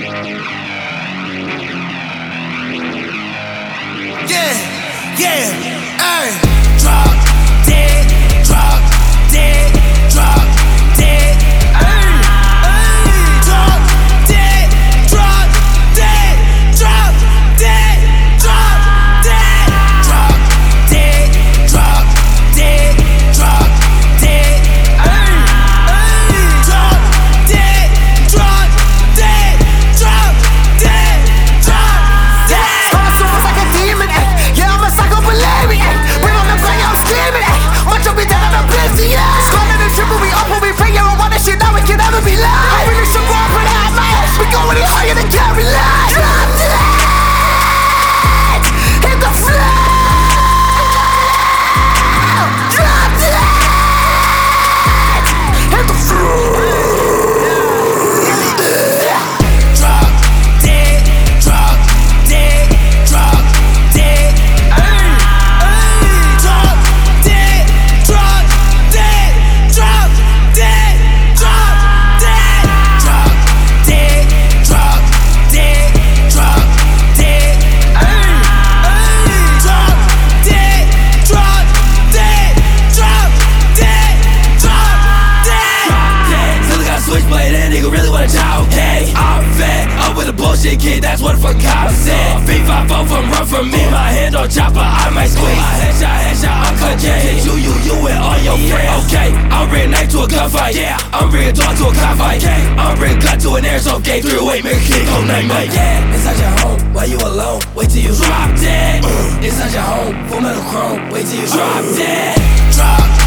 Yeah, yeah, ayy. Drop dead, drop dead, drop dead, ayy, ayy. Drop dead, drop dead, drop dead, drop dead, drop dead, drop dead, drop dead, ayy, ayy. Drop dead, drop dead, drop dead, drop dead. Coming soon like a demon, ayy. Yeah, I'm a psycho, believe me, ayy. Bring on the bang, I'm screaming, ayy. Watch out, be down on the busy, yeah. Squabbling and triple, we up when we bring on all that shit, now we can never be live. I really should go up for that, man. We going in higher than carry light. Drop dead, hit the floor. Drop dead, hit the floor. Drop dead, drop dead, drop dead, ayy, ayy. Drop dead, drop dead, drop dead, drop dead, drop dead, drop dead, drop dead, ayy, ayy. Drop dead, drop dead, drop dead, drop dead. Till I got a switchblade, that nigga really wanna die, okay? I'm fed up with a bullshit kid, that's what the fuck I said. V5 from run from me, my hand on chopper, I might squeeze. My headshot, uncut jet, hit you and all your friends. Okay, I'm bringing knife to a gunfight, yeah. I'm bringing dog to a cockfight, okay. I'm bringing gun to an airsoft gate, 308, make a kid go night-night. Yeah, inside your home, while you alone, wait till you drop dead. Inside your home, full metal chrome, wait till you drop dead. Drop